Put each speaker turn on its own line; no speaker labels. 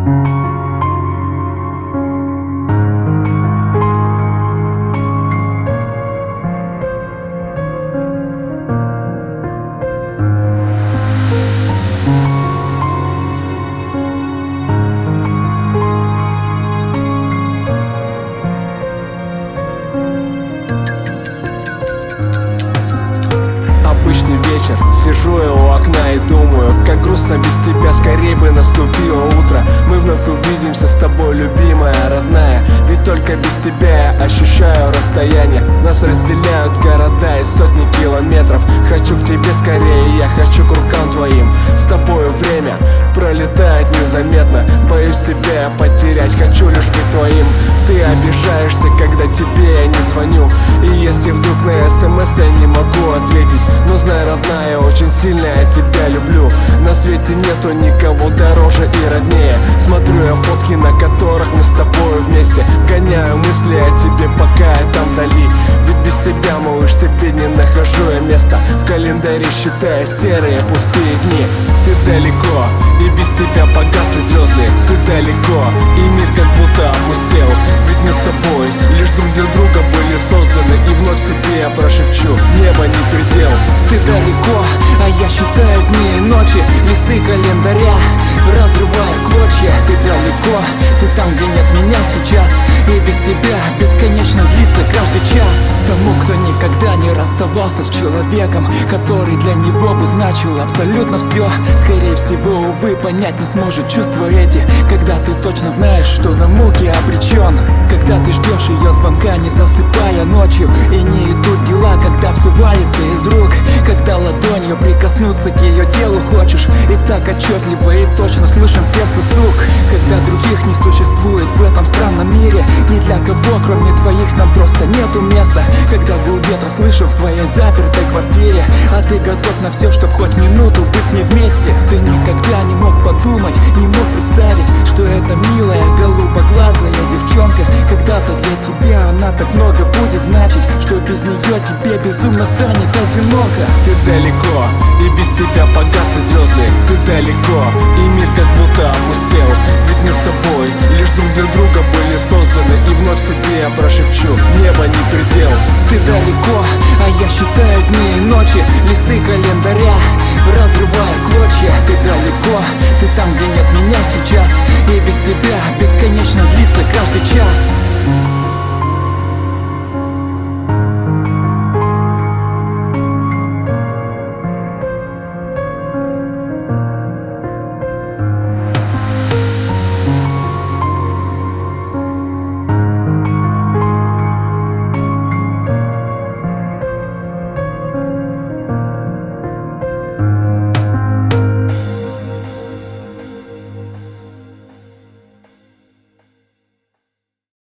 Вечер, сижу я у окна и думаю, как грустно без тебя, скорее бы наступило утро. Мы вновь увидимся с тобой, любимая, родная. Ведь только без тебя я ощущаю расстояние. Нас разделяют города и сотни километров. Хочу к тебе скорее, я хочу к рукам твоим. С тобою время пролетает незаметно. Боюсь тебя потерять, хочу лишь быть твоим. Ты обижаешься, когда тебе я не звоню. И если вдруг на СМС я не могу ответить, но знай, родная, я очень сильно я тебя люблю. На свете нету никого дороже и роднее. Смотрю я фотки, на которых мы с тобой вместе. Гоняю мысли о тебе, пока я там вдали. Ведь без тебя, малыш, себе не нахожу я места. В календаре считая серые пустые дни. Ты далеко, и без тебя погасли звезды. Ты далеко, и мир как будто опустел. Ведь мы с тобой лишь друг для друга были созданы. И вновь себе я прошепчу: небо не предел.
Ты далеко, а я считаю дни и ночи, листы календаря разрывая в клочья. Ты далеко, ты там, где нет меня сейчас. И без тебя бесконечно длится каждый час. Тому, кто никогда не расставался с человеком, который для него бы значил абсолютно все, скорее всего, увы, понять не сможет чувства эти. Когда ты точно знаешь, что на муки обречен. Когда ты ждешь ее звонка, не засыпая ночью, и не идут дела, когда все валится из рук. Когда ладонью прикоснуться к ее телу хочешь, и так отчетливо и точно слышен сердце стук. Когда других не существует в этом странном мире, ни для кого, кроме твоих, нам просто нету места. Когда гул ветра слышу в твоей запертой квартире, а ты готов на все, чтоб хоть минуту быть с ней вместе. Ты никогда не мог подумать, не мог представить, что эта милая голубоглазая девчонка когда-то для тебя она так много будет значить, что без нее тебе безумно станет одиноко.
Ты далеко, и без тебя погасли звезды. Ты далеко, и мир как будто опустел. Ведь мы с тобой лишь друг для друга были созданы. И вновь себе я прошепчу: небо не предел.
Ты далеко, а я считаю дни и ночи, листы календаря разрывая в клочья. Ты далеко, ты там, где нет меня сейчас. И без тебя бесконечно длится каждый час.